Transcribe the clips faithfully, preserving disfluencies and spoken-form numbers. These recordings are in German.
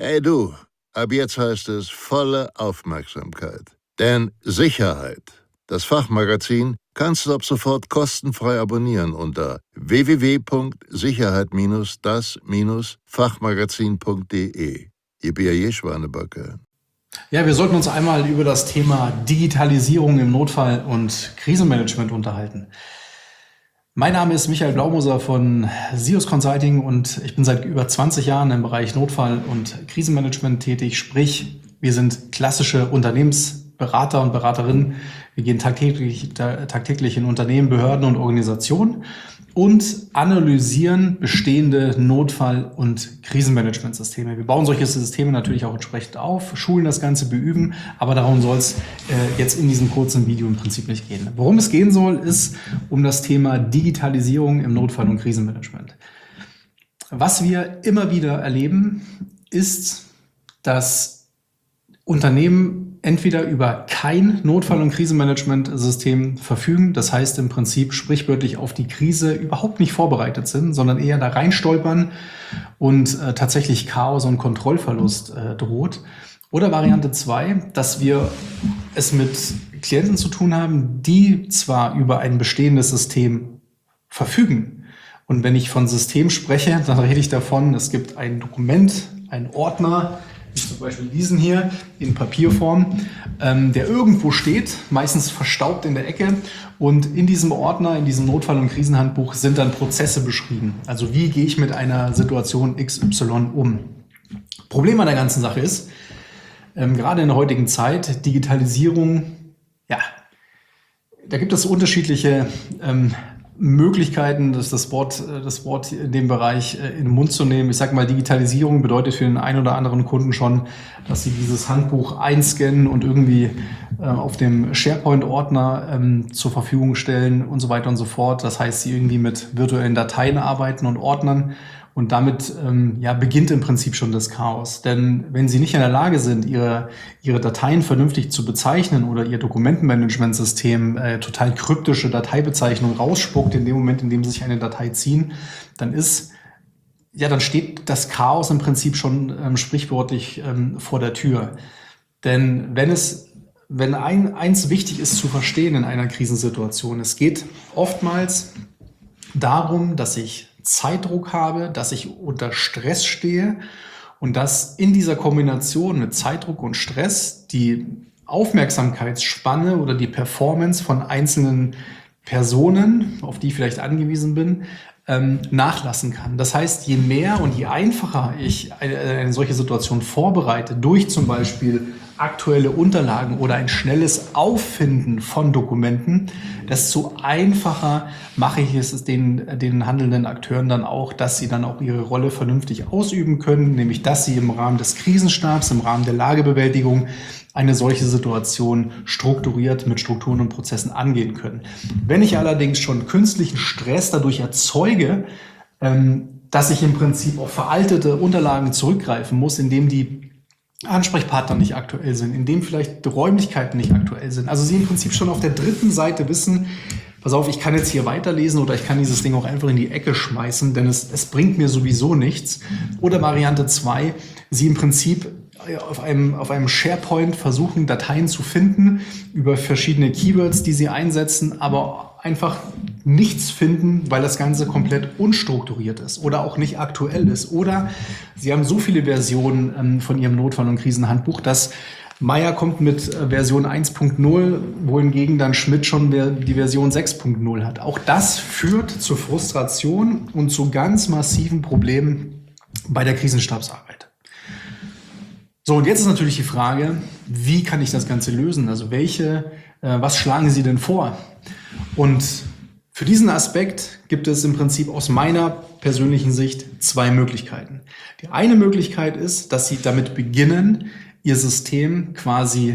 Hey du, ab jetzt heißt es volle Aufmerksamkeit. Denn Sicherheit, das Fachmagazin, kannst du ab sofort kostenfrei abonnieren unter w w w punkt sicherheit das Fachmagazin punkt de. Ich bin ja je Schwanebacke. Ja, wir sollten uns einmal über das Thema Digitalisierung im Notfall- und Krisenmanagement unterhalten. Mein Name ist Michael Blaumoser von SIOS Consulting und ich bin seit über zwanzig Jahren im Bereich Notfall- und Krisenmanagement tätig. Sprich, wir sind klassische Unternehmensberater und Beraterinnen. Wir gehen tagtäglich, tagtäglich in Unternehmen, Behörden und Organisationen und analysieren bestehende Notfall- und Krisenmanagementsysteme. Wir bauen solche Systeme natürlich auch entsprechend auf, schulen das Ganze, beüben, aber darum soll es äh, jetzt in diesem kurzen Video im Prinzip nicht gehen. Worum es gehen soll, ist um das Thema Digitalisierung im Notfall- und Krisenmanagement. Was wir immer wieder erleben, ist, dass Unternehmen entweder über kein Notfall- und Krisenmanagementsystem verfügen, das heißt im Prinzip sprichwörtlich auf die Krise überhaupt nicht vorbereitet sind, sondern eher da reinstolpern und äh, tatsächlich Chaos und Kontrollverlust äh, droht. Oder Variante zwei, dass wir es mit Klienten zu tun haben, die zwar über ein bestehendes System verfügen. Und wenn ich von System spreche, dann rede ich davon, es gibt ein Dokument, einen Ordner, wie zum Beispiel diesen hier in Papierform, ähm, der irgendwo steht, meistens verstaubt in der Ecke. Und in diesem Ordner, in diesem Notfall- und Krisenhandbuch sind dann Prozesse beschrieben. Also wie gehe ich mit einer Situation X Y um? Problem an der ganzen Sache ist, ähm, gerade in der heutigen Zeit, Digitalisierung, ja, da gibt es unterschiedliche ähm, Möglichkeiten, das, das, Wort, das Wort in dem Bereich in den Mund zu nehmen. Ich sage mal, Digitalisierung bedeutet für den einen oder anderen Kunden schon, dass sie dieses Handbuch einscannen und irgendwie äh, auf dem SharePoint-Ordner ähm, zur Verfügung stellen und so weiter und so fort. Das heißt, sie irgendwie mit virtuellen Dateien arbeiten und Ordnern. Und damit ähm, ja, beginnt im Prinzip schon das Chaos. Denn wenn Sie nicht in der Lage sind, Ihre, Ihre Dateien vernünftig zu bezeichnen oder Ihr Dokumentenmanagementsystem äh, total kryptische Dateibezeichnungen rausspuckt in dem Moment, in dem Sie sich eine Datei ziehen, dann ist, ja, dann steht das Chaos im Prinzip schon ähm, sprichwörtlich ähm, vor der Tür. Denn wenn es wenn ein, eins wichtig ist zu verstehen in einer Krisensituation, es geht oftmals darum, dass ich Zeitdruck habe, dass ich unter Stress stehe und dass in dieser Kombination mit Zeitdruck und Stress die Aufmerksamkeitsspanne oder die Performance von einzelnen Personen, auf die ich vielleicht angewiesen bin, ähm, nachlassen kann. Das heißt, je mehr und je einfacher ich eine, eine solche Situation vorbereite, durch zum Beispiel aktuelle Unterlagen oder ein schnelles Auffinden von Dokumenten, desto einfacher mache ich es den, den handelnden Akteuren dann auch, dass sie dann auch ihre Rolle vernünftig ausüben können, nämlich dass sie im Rahmen des Krisenstabs, im Rahmen der Lagebewältigung eine solche Situation strukturiert mit Strukturen und Prozessen angehen können. Wenn ich allerdings schon künstlichen Stress dadurch erzeuge, ähm, dass ich im Prinzip auf veraltete Unterlagen zurückgreifen muss, indem die Ansprechpartner nicht aktuell sind, indem vielleicht die Räumlichkeiten nicht aktuell sind. Also Sie im Prinzip schon auf der dritten Seite wissen, pass auf, ich kann jetzt hier weiterlesen oder ich kann dieses Ding auch einfach in die Ecke schmeißen, denn es, es bringt mir sowieso nichts. Oder Variante zwei, Sie im Prinzip auf einem, auf einem SharePoint versuchen, Dateien zu finden über verschiedene Keywords, die Sie einsetzen, aber einfach nichts finden, weil das Ganze komplett unstrukturiert ist oder auch nicht aktuell ist. Oder Sie haben so viele Versionen ähm, von Ihrem Notfall- und Krisenhandbuch, dass Meier kommt mit äh, Version eins Punkt null, wohingegen dann Schmidt schon die Version sechs Punkt null hat. Auch das führt zu Frustration und zu ganz massiven Problemen bei der Krisenstabsarbeit. So, und jetzt ist natürlich die Frage, wie kann ich das Ganze lösen? Also welche, äh, was schlagen Sie denn vor? Und für diesen Aspekt gibt es im Prinzip aus meiner persönlichen Sicht zwei Möglichkeiten. Die eine Möglichkeit ist, dass Sie damit beginnen, Ihr System quasi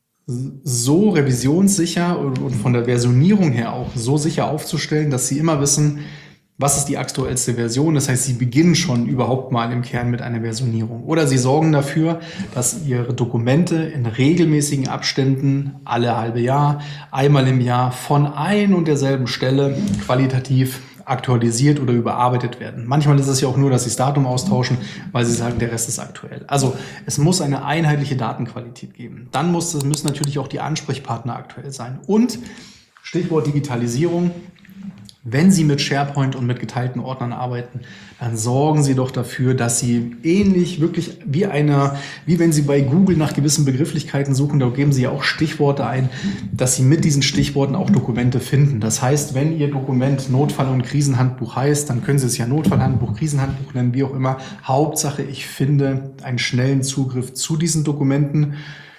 so revisionssicher und von der Versionierung her auch so sicher aufzustellen, dass Sie immer wissen, was ist die aktuellste Version. Das heißt, Sie beginnen schon überhaupt mal im Kern mit einer Versionierung. Oder Sie sorgen dafür, dass Ihre Dokumente in regelmäßigen Abständen, alle halbe Jahr, einmal im Jahr von ein und derselben Stelle qualitativ aktualisiert oder überarbeitet werden. Manchmal ist es ja auch nur, dass sie das Datum austauschen, weil sie sagen, der Rest ist aktuell. Also es muss eine einheitliche Datenqualität geben. Dann muss, es müssen natürlich auch die Ansprechpartner aktuell sein. Und Stichwort Digitalisierung. Wenn Sie mit SharePoint und mit geteilten Ordnern arbeiten, dann sorgen Sie doch dafür, dass Sie ähnlich wirklich wie einer, wie wenn Sie bei Google nach gewissen Begrifflichkeiten suchen, da geben Sie ja auch Stichworte ein, dass Sie mit diesen Stichworten auch Dokumente finden. Das heißt, wenn Ihr Dokument Notfall- und Krisenhandbuch heißt, dann können Sie es ja Notfallhandbuch, Krisenhandbuch nennen, wie auch immer. Hauptsache, ich finde einen schnellen Zugriff zu diesen Dokumenten.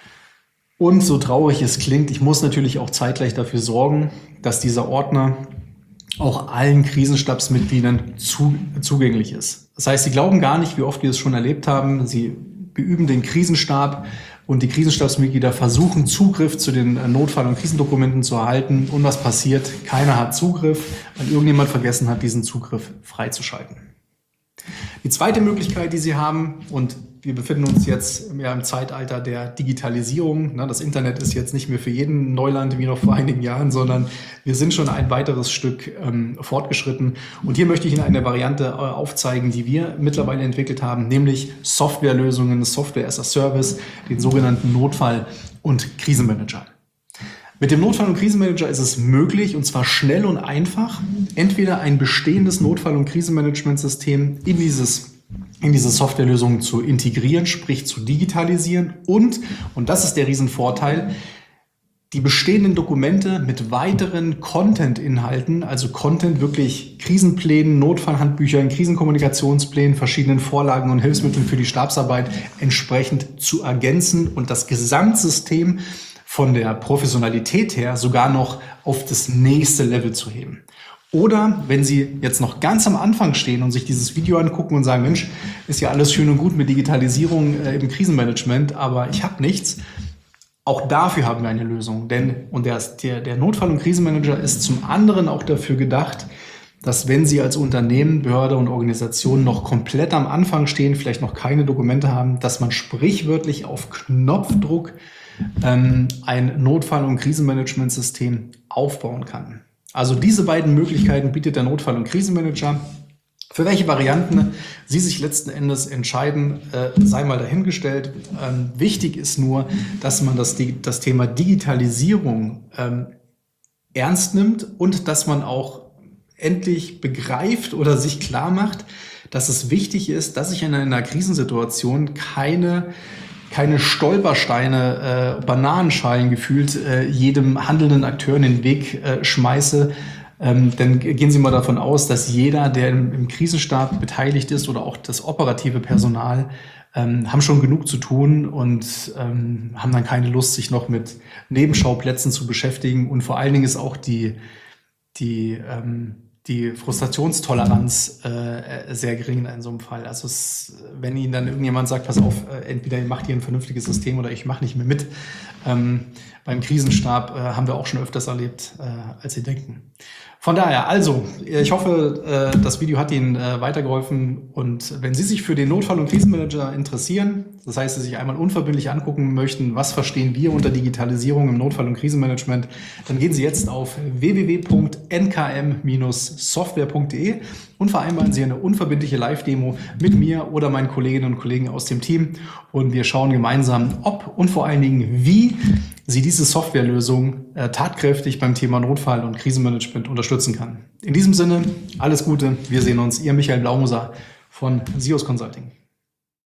Und so traurig es klingt, ich muss natürlich auch zeitgleich dafür sorgen, dass dieser Ordner auch allen Krisenstabsmitgliedern zu, zugänglich ist. Das heißt, Sie glauben gar nicht, wie oft wir es schon erlebt haben. Sie beüben den Krisenstab und die Krisenstabsmitglieder versuchen, Zugriff zu den Notfall- und Krisendokumenten zu erhalten. Und was passiert? Keiner hat Zugriff, weil irgendjemand vergessen hat, diesen Zugriff freizuschalten. Die zweite Möglichkeit, die Sie haben, und wir befinden uns jetzt ja im Zeitalter der Digitalisierung. Das Internet ist jetzt nicht mehr für jeden Neuland wie noch vor einigen Jahren, sondern wir sind schon ein weiteres Stück ähm, fortgeschritten. Und hier möchte ich Ihnen eine Variante äh, aufzeigen, die wir mittlerweile entwickelt haben, nämlich Softwarelösungen, Software as a Service, den sogenannten Notfall- und Krisenmanager. Mit dem Notfall- und Krisenmanager ist es möglich, und zwar schnell und einfach, entweder ein bestehendes Notfall- und Krisenmanagementsystem in dieses in diese Softwarelösungen zu integrieren, sprich zu digitalisieren und, und das ist der Riesenvorteil, die bestehenden Dokumente mit weiteren Content-Inhalten, also Content wirklich Krisenplänen, Notfallhandbüchern, Krisenkommunikationsplänen, verschiedenen Vorlagen und Hilfsmitteln für die Stabsarbeit entsprechend zu ergänzen und das Gesamtsystem von der Professionalität her sogar noch auf das nächste Level zu heben. Oder wenn Sie jetzt noch ganz am Anfang stehen und sich dieses Video angucken und sagen, Mensch, ist ja alles schön und gut mit Digitalisierung äh, im Krisenmanagement, aber ich habe nichts. Auch dafür haben wir eine Lösung. Denn und der, der, der Notfall- und Krisenmanager ist zum anderen auch dafür gedacht, dass wenn Sie als Unternehmen, Behörde und Organisation noch komplett am Anfang stehen, vielleicht noch keine Dokumente haben, dass man sprichwörtlich auf Knopfdruck ähm, ein Notfall- und Krisenmanagementsystem aufbauen kann. Also diese beiden Möglichkeiten bietet der Notfall- und Krisenmanager. Für welche Varianten Sie sich letzten Endes entscheiden, äh, sei mal dahingestellt. Ähm, wichtig ist nur, dass man das, das Thema Digitalisierung ähm, ernst nimmt und dass man auch endlich begreift oder sich klar macht, dass es wichtig ist, dass ich in einer Krisensituation keine keine Stolpersteine, äh, Bananenschalen gefühlt äh, jedem handelnden Akteur in den Weg äh, schmeiße. Ähm, denn gehen Sie mal davon aus, dass jeder, der im, im Krisenstab beteiligt ist oder auch das operative Personal, ähm, haben schon genug zu tun und ähm, haben dann keine Lust, sich noch mit Nebenschauplätzen zu beschäftigen. Und vor allen Dingen ist auch die, die ähm, die Frustrationstoleranz äh, sehr gering in so einem Fall. Also es, wenn Ihnen dann irgendjemand sagt, pass auf, äh, entweder ihr macht hier ein vernünftiges System oder ich mache nicht mehr mit. Ähm, beim Krisenstab äh, haben wir auch schon öfters erlebt, äh, als Sie denken. Von daher, also, ich hoffe, äh, das Video hat Ihnen äh, weitergeholfen und wenn Sie sich für den Notfall- und Krisenmanager interessieren, das heißt, Sie sich einmal unverbindlich angucken möchten, was verstehen wir unter Digitalisierung im Notfall- und Krisenmanagement, dann gehen Sie jetzt auf w w w punkt n k m Bindestrich software punkt d e und vereinbaren Sie eine unverbindliche Live-Demo mit mir oder meinen Kolleginnen und Kollegen aus dem Team und wir schauen gemeinsam, ob und vor allen Dingen, wie Sie diese Softwarelösung äh, tatkräftig beim Thema Notfall- und Krisenmanagement unterstützen kann. In diesem Sinne, alles Gute. Wir sehen uns. Ihr Michael Blaumuser von SIOS Consulting.